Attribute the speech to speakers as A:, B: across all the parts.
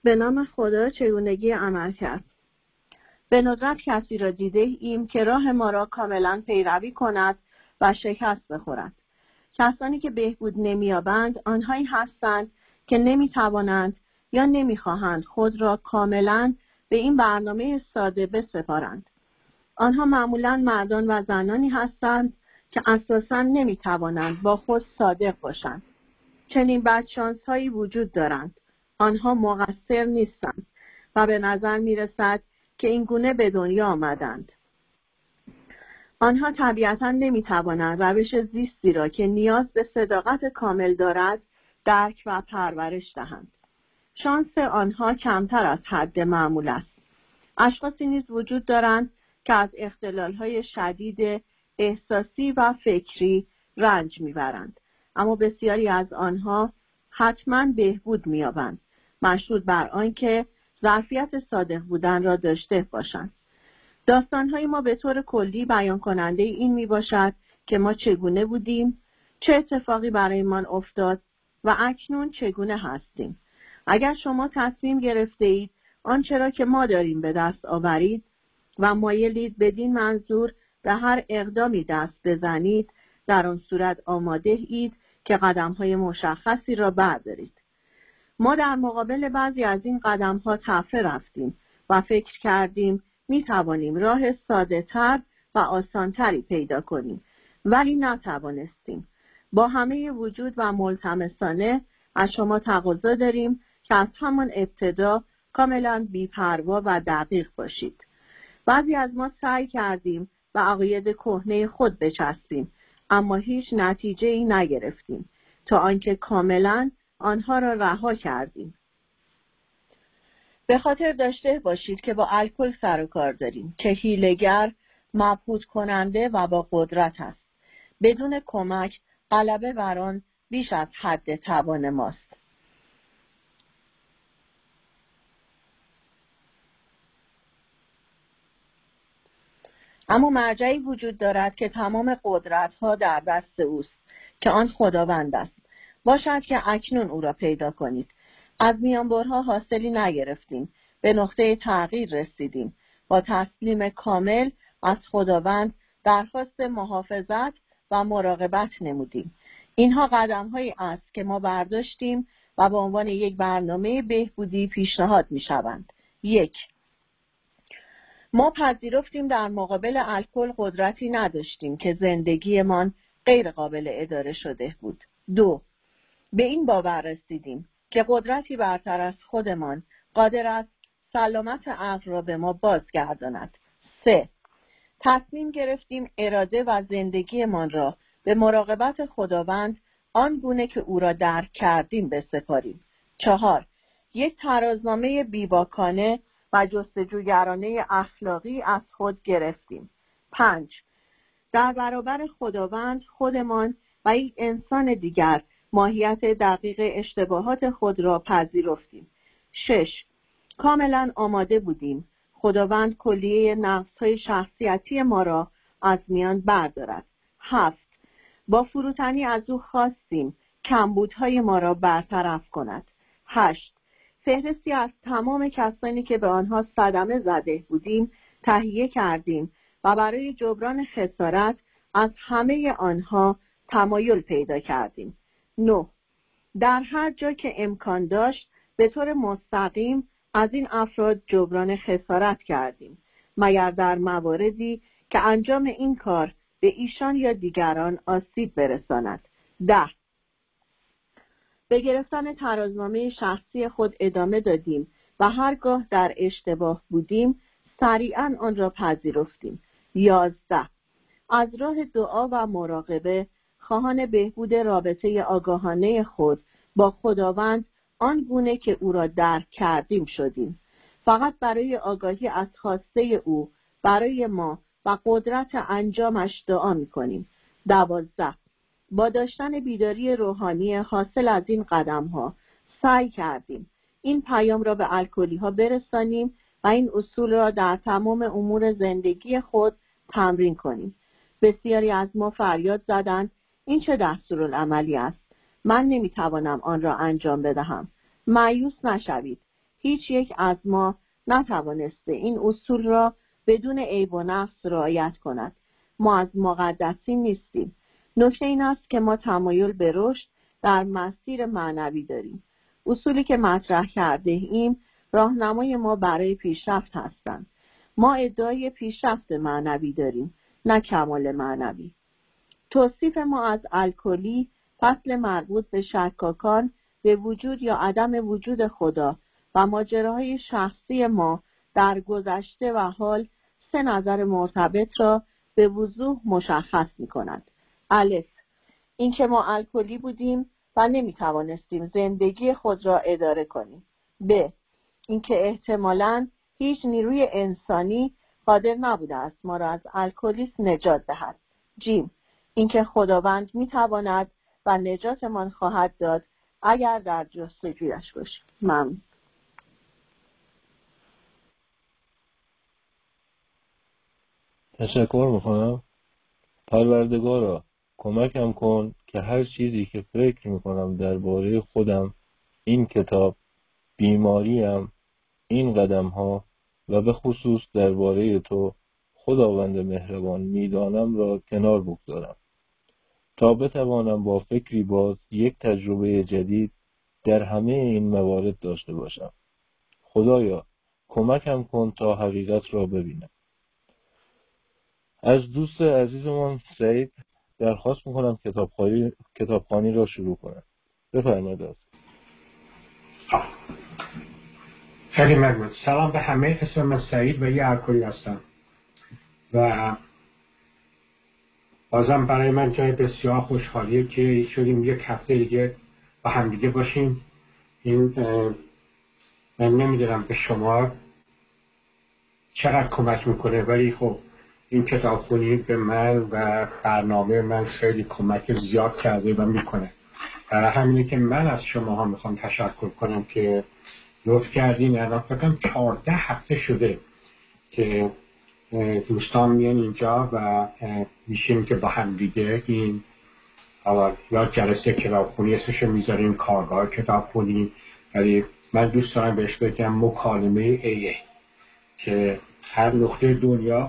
A: به نام خدا. چگونگی عمل کرد. به ندرت کسی را دیده ایم که راه ما را کاملا پیروی کند و شکست بخورد. کسانی که بهبود نمی‌یابند آنهایی هستند که نمی‌توانند یا نمی‌خواهند خود را کاملا به این برنامه ساده بسپارند. آنها معمولاً مردان و زنانی هستند که اساساً نمی‌توانند با خود صادق باشند. چنین بدشانس‌هایی وجود دارند. آنها مقصر نیستند و به نظر می‌رسد که این گونه به دنیا آمدند. آنها طبیعتاً نمی‌توانند روش زیستی را که نیاز به صداقت کامل دارد درک و پرورش دهند. شانس آنها کمتر از حد معمول است. اشخاصی نیز وجود دارند که از اختلال‌های شدید احساسی و فکری رنج می‌برند، اما بسیاری از آنها حتماً بهبود می‌یابند، مشروط بر آنکه ظرفیت صادق بودن را داشته باشند. داستان‌های ما به طور کلی بیان کننده این میباشد که ما چگونه بودیم، چه اتفاقی برایمان افتاد و اکنون چگونه هستیم. اگر شما تصمیم گرفته اید آنچه را که ما داریم به دست آورید و مایلید بدین منظور به هر اقدامی دست بزنید، در آن صورت آماده اید که قدم‌های مشخصی را بردارید. ما در مقابل بعضی از این قدم‌ها تفره رفتیم و فکر کردیم می توانیم راه ساده تر و آسانتری پیدا کنیم، ولی نتوانستیم. با همه وجود و ملتمسانه از شما تقاضا داریم که از همان ابتدا کاملا بی‌پروا و دقیق باشید. بعضی از ما سعی کردیم و عقاید کهنه خود بچسبیم، اما هیچ نتیجه‌ای نگرفتیم تا آنکه کاملا آنها را رها کردیم. به خاطر داشته باشید که با الکل سر و کار داریم که حیله‌گر، مبهوت کننده و با قدرت است. بدون کمک غلبه بر آن بیش از حد توان ماست. اما مرجعی وجود دارد که تمام قدرت‌ها در دست اوست که آن خداوند است. باشد که اکنون او را پیدا کنید. از میانبرها حاصلی نگرفتیم. به نقطه تغییر رسیدیم. با تسلیم کامل از خداوند درخواست محافظت و مراقبت نمودیم. اینها قدم‌هایی است که ما برداشتیم و به عنوان یک برنامه بهبودی پیشنهاد می‌شوند. 1. ما پذیرفتیم در مقابل الکل قدرتی نداشتیم که زندگیمان غیر قابل اداره شده بود. 2. به این باور رسیدیم که قدرتی برتر از خودمان قادر است سلامت عقل را به ما بازگرداند. 3. تصمیم گرفتیم اراده و زندگیمان را به مراقبت خداوند آنگونه که او را درک کردیم بسپاریم. 4. یک ترازنامه بیباکانه و جستجوگرانه اخلاقی از خود گرفتیم. 5. در برابر خداوند، خودمان و یک انسان دیگر ماهیت دقیق اشتباهات خود را پذیرفتیم. 6. کاملا آماده بودیم خداوند کلیه نقص‌های شخصیتی ما را از میان بردارد. 7. با فروتنی از او خواستیم کمبودهای ما را برطرف کند. 8. فهرستی از تمام کسانی که به آنها صدمه زده بودیم تهیه کردیم و برای جبران خسارت از همه آنها تمایل پیدا کردیم. 9. در هر جا که امکان داشت به طور مستقیم از این افراد جبران خسارت کردیم، مگر در مواردی که انجام این کار به ایشان یا دیگران آسیب برساند. 10. به گرفتن ترازنامه شخصی خود ادامه دادیم و هرگاه در اشتباه بودیم سریعاً آن را پذیرفتیم. 11. از راه دعا و مراقبه خواهان بهبود رابطه آگاهانه خود با خداوند آنگونه که او را درک کردیم شدیم. فقط برای آگاهی از خواسته او برای ما و قدرت انجامش دعا می‌کنیم. 12. با داشتن بیداری روحانی حاصل از این قدم‌ها سعی کردیم این پیام را به الکلی‌ها برسانیم و این اصول را در تمام امور زندگی خود تمرین کنیم. بسیاری از ما فریاد زدند این چه دستورالعملی است؟ من نمیتوانم آن را انجام بدهم. مایوس نشوید. هیچ یک از ما نتوانسته این اصول را بدون عیب و نقص رعایت کند. ما از مقدسین نیستیم. نکته این است که ما تمایل به رشد در مسیر معنوی داریم. اصولی که مطرح کرده ایم راهنمای ما برای پیشرفت هستند. ما ادعای پیشرفت معنوی داریم، نه کمال معنوی. توصیف ما از الکلی، فصل مربوط به شکاکان به وجود یا عدم وجود خدا و ماجراهای شخصی ما در گذشته و حال 3 نظر مرتبط را به وضوح مشخص می کند. الف، اینکه ما الکلی بودیم و نمی توانستیم زندگی خود را اداره کنیم. ب، اینکه احتمالاً هیچ نیروی انسانی قادر نبوده است ما را از الکلیسم نجات دهد. ج، اینکه خداوند می تواند و نجاتمان خواهد داد اگر در جستجویش باشیم. ممنون.
B: تشکر میکنم. پروردگارا کمکم کن که هر چیزی که فکر میکنم درباره خودم، این کتاب، بیماریم، این قدم ها و به خصوص درباره تو خداوند مهربان میدانم را کنار بگذارم تا بتوانم با فکری باز یک تجربه جدید در همه این موارد داشته باشم. خدایا کمکم کن تا حقیقت را ببینم. از دوست عزیزمان سعید درخواست میکنم کتابخوانی را شروع کنم. بفرمایید.
C: خیلی ممنون. سلام به همه. اسم من سعید و یه الکلی هستم و بازم برای من جای بسیار خوشحالیه که شدیم یک هفته دیگه با هم دیگه باشیم. این من نمیدونم به شما چقدر کمک میکنه، ولی خب این کتابخوانی به من و برنامه من خیلی کمک زیاد کرده و میکنه. همینه که من از شما ها میخوام تشکر کنم که لطف کردین. الان فکرم 14 هفته شده که دوستان میان اینجا و میشیم که با هم دیگه این یا جلسه کتابخوانی اسمشو میذاریم کارگاه کتابخوانی، ولی من دوست دارم بهش بگم مکالمه ایه که هر نقطه دنیا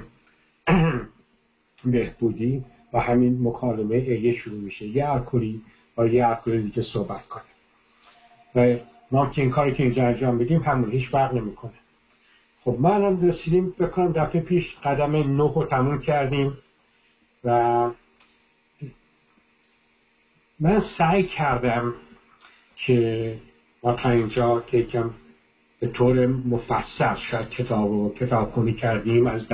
C: بهبودی و همین مکالمه ایه شروع میشه. یه الکلی با یه الکلی دیگه صحبت کنه و ما که این کاری که اینجا انجام بدیم همون هیچ فرق نمیکنه. خب ما الان رسیدیم بکنم دفعه پیش قدم 9 رو تموم کردیم و من سعی کردم که ما تا اینجا که یکم به طور مفصل شاید کتابخوانی کردیم، از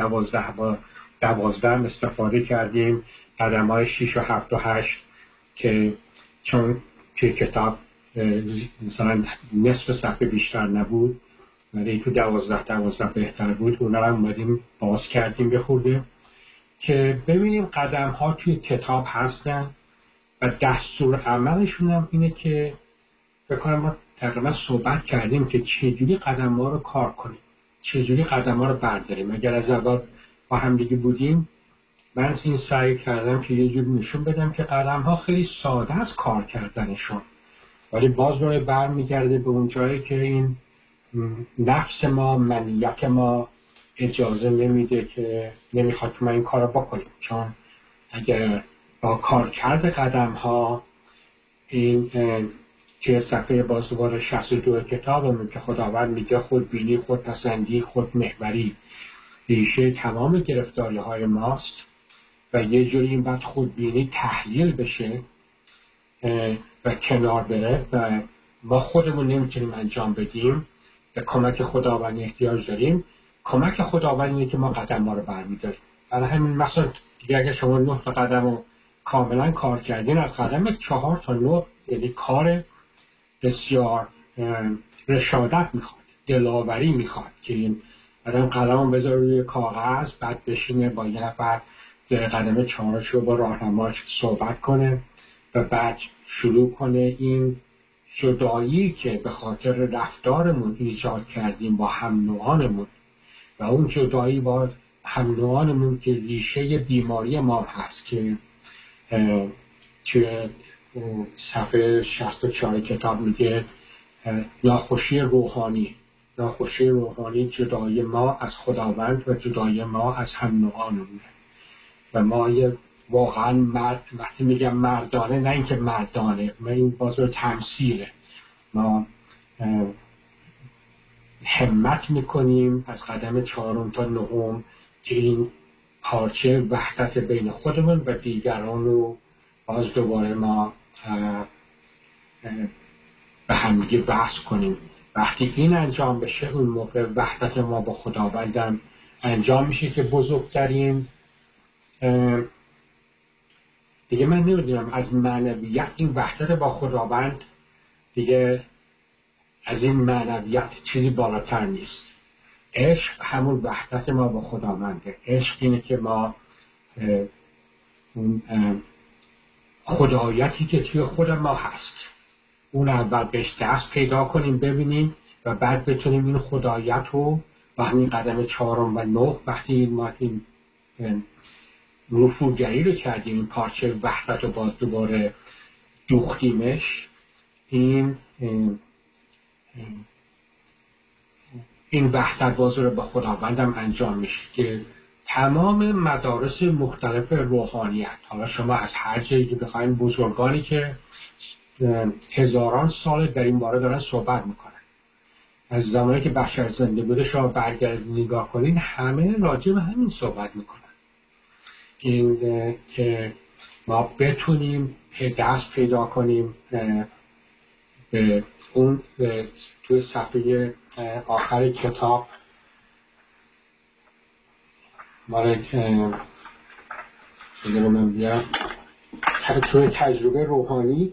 C: 12 استفاده کردیم، قدم های 6 و 7 و 8 که چون که کتاب مثلا نصف صفحه بیشتر نبود ولی تو 12 بهتر بود، اونا رو اومدیم باز کردیم بخورده که ببینیم قدم ها توی کتاب هستن و دستور عملشون هم اینه که بکنم ما تقریبا صحبت کردیم که چجوری قدم ها رو کار کنیم، چجوری قدم ها رو برداریم. اگر از اول با هم دیگه بودیم من این سعی کردم که یه جور نشون بدم که قدم ها خیلی ساده است کار کردنشون، ولی باز رو برمیگرده به اون جایی که این نفس ما، منیت ما اجازه نمیده که نمیخواد که ما این کار رو بکنیم. چون اگر با کار کرده قدم ها این که صفحه بازوار 62 کتابمون که خداوند میگه خودبینی، خودپسندی، خودمحوری ریشه تمام گرفتاری های ماست و یه جوری این بعد خودبینی تحلیل بشه و کنار بره و ما خودمون نمیتونیم انجام بدیم، به کمک خداوند احتیاج داریم. کمک خداوند اینه که ما قدم ما رو برمیداریم. برای همین مثلا دیگه اگر شما 9 قدم رو کاملا کار کردین، از قدم 4 تا 9 یعنی کار بسیار رشادت میخواد، دلاوری میخواد که این آدم قلم بذاره روی کاغذ، بعد بشینه با یه نفر قدم 4 رو با راهنماش صحبت کنه و بعد شروع کنه این جدایی که به خاطر رفتارمون ایجاد کردیم با هم نوعانمون و اون جدایی با هم نوعانمون که ریشه بیماری ما هست که توی صفحه 64 کتاب میگه ناخوشی روحانی، ناخوشی روحانی جدای ما از خداوند و جدای ما از هم نوعانمونه. و ما واقعا مرد، وقتی میگم مردانه، نه اینکه مردانه، ما این بازار تمثیله، ما همت میکنیم از قدم 4 تا 9 که این پارچه وحدت بین خودمون و دیگران رو باز دوباره ما به همدیگه بحث کنیم. وقتی این انجام بشه اون موقع وحدت ما با خداوندم انجام میشه که بزرگترین دیگه من نمیدونم از معنویت این وحدت با خداوند دیگه از این معنویت چیزی بالاتر نیست. عشق همون وحدت ما با خداونده. عشق اینه که ما اون خدایتی که توی خود ما هست اون اول بهش دست پیدا کنیم ببینیم و بعد بتونیم این خدایت رو و همین قدم 4 و 9 وقتی ما این رفوگری رو کردیم، این پارچه وحدت رو باز دوباره دوختیمش، این وحدت باز رو به خداوندم انجام میشه که تمام مدارس مختلف روحانیت، حالا شما از هر جایی که بخواید، بزرگانی که هزاران سال در این باره دارن صحبت میکنن، از زمانی که بشر زنده بوده شما برگردید نگاه کنین همه راجع به همین صحبت میکنن، این که ما بتونیم دست پیدا کنیم به اون توی صفحه آخر کتاب مال توی تجربه روحانی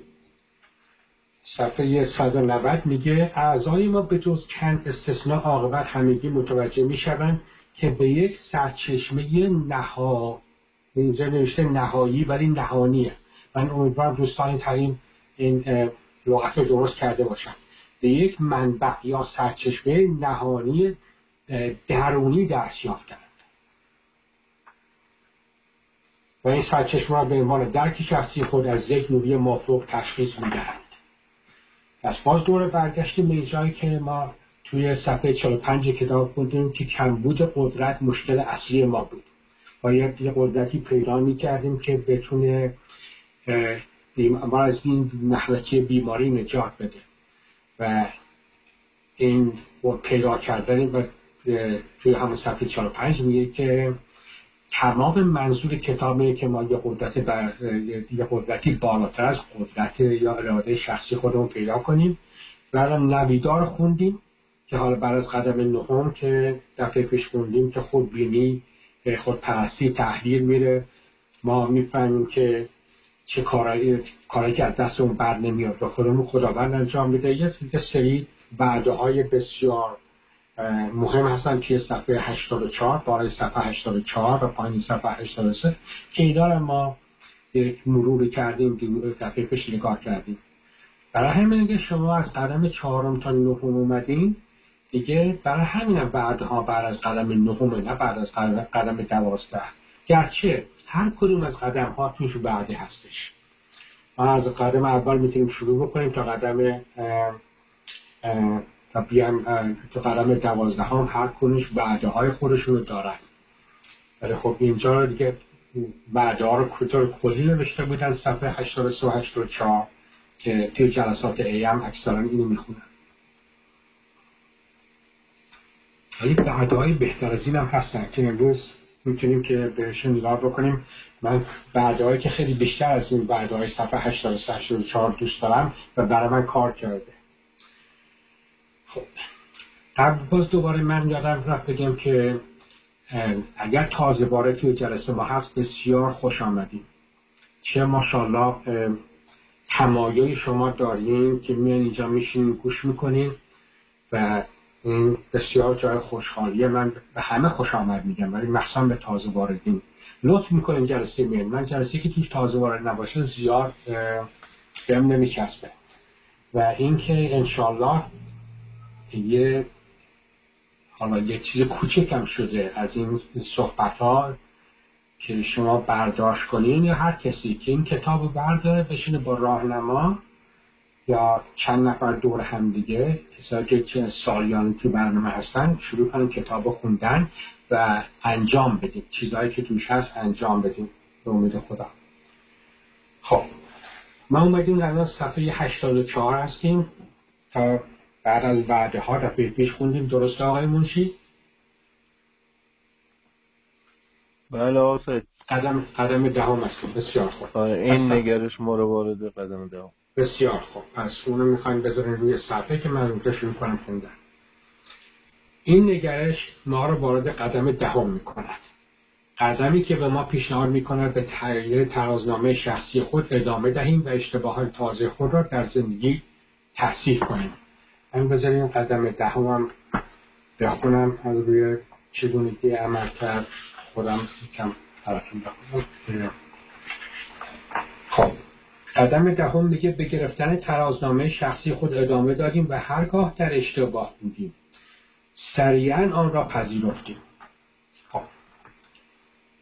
C: صفحه 190 میگه اعضای ما به جز چند استثناء عاقبت همگی متوجه میشوند که به یک سرچشمه اینجا نوشته نهایی ولی نهانیه، من امیدوارم دوستان ترین این لغت رو درست کرده باشن، به یک منبع یا سرچشمه نهانی درونی دست یافتند و این سرچشمه را به عنوان درک شخصی خود از یک نوری مافوق تشخیص میدهند. پس باز دوره برگشتیم به جایی که ما توی صفحه 45 کتاب خوندیم که کمبود قدرت مشکل اصلی ما بود. باید یه قدرتی پیدا می‌کردیم که بتونه ما از این نحوه بیماری نجات بده و این پیدا کردن و توی همون صفحه 45 میگه که تمام منظور کتابه که ما یه قدرتی بالاتر از قدرت یا اراده شخصی خودمون پیدا کنیم. بعد نویدار خوندیم که حالا بعد از قدم 9 که دفعه پیش خوندیم که خودبینی، خودپرستی، تحلیل میره، ما میفهمیم که چه کاری که از دست اون بر نمیاد و خودمون خداوند انجام میده. یه سری وعده های بسیار مهم هستن که صفحه 84 بالای صفحه 84 و پایین صفحه 83 که اینا رو ما یک مرور کردیم، دفعه پیش نگاه کردیم. برای همین که شما از قدم 4 تا 9 اومدین دیگه، برای همین هم بعدها بعد از قدم 9 نه بعد از قدم 12، گرچه هر کدوم از قدم ها توش بعدی هستش. ما از قدم اول میتونیم شروع بکنیم تا قدم تا بیان تو قدم 12 هم هر کدومش وعده های خودشون رو دارن. ولی خب اینجا دیگه وعده ها رو کلی نوشته بودن صفحه 83 و 84 که توی جلسات ایام اکثرا اینو میخونن. ولی وعده های بهتر از این هم هستن که امروز میتونیم که بهشون نگاه بکنیم. من وعده هایی که خیلی بیشتر از این وعده های صفحه 83 و 84 دوست دارم و برای من کار کرده. خب باز دوباره من یادم رفت بگم که اگر تازه وارد توی جلسه ما هست بسیار خوش آمدیم. چه ماشاءالله تمایل شما داریم که میان اینجا میشین گوش میکنین و این بسیار جای خوشحالیه. من به همه خوش آمد میگم ولی مخصوصا به تازه واردین لطف میکنیم جلسه میان. من جلسه که توش تازه وارد نباشه زیاد بهم نمیچسبه و اینکه انشالله حالا یه چیز کوچکم شده از این صحبت ها که شما برداشت کنین یا هر کسی که این کتاب رو برداره بشینه با راهنما یا چند نفر دور هم دیگه کسایی که سالیانی تو برنامه هستن شروع کنیم کتاب خوندن و انجام بدیم، چیزهایی که توش هست انجام بدیم به امید خدا. خب ما اومدیم الان صفحه 84 هستیم تا بعد از وعده ها دفعه پیش خوندیم. درسته آقای منشی؟
B: بله آقای
C: قدم دهم هستیم. بسیار خوب.
B: این نگرش ما رو وارد قدم دهم.
C: بسیار خوب. پس اونو میخوایم بذاریم روی صفحه که من اونجا شروع کنم خوندن. این نگرش ما رو وارد قدم دهم میکند. قدمی که به ما پیشنهاد میکند به تغییر ترازنامه شخصی خود ادامه دهیم و اشتباهات تازه خود را در زندگی تحصیل کنیم. من بذاریم قدم دهم هم بخونم از روی چگونگی عمل کرد خودم کم براتون بخونم. خب قدم دهم میگه به گرفتن ترازنامه شخصی خود ادامه دادیم و هرگاه در اشتباه بودیم سریعا آن را پذیرفتیم.